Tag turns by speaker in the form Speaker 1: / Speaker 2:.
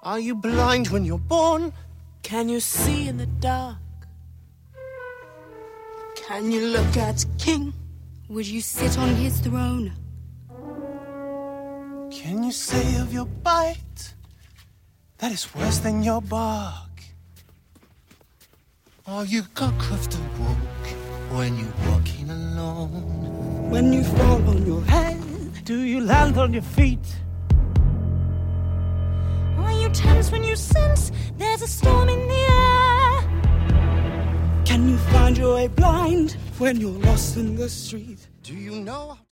Speaker 1: Are you blind when you're born?
Speaker 2: Can you see in the dark?
Speaker 1: Can you look at a king?
Speaker 3: Would you sit on his throne?
Speaker 1: Can you say of your bite that is worse than your bark? Are you cockcroft awoke when you're walking alone?
Speaker 4: When you fall on your head,
Speaker 5: do you land on your feet?
Speaker 6: Are you tense when you sense there's a storm in the air?
Speaker 4: Can you find your way blind when you're lost in the street?
Speaker 1: Do you know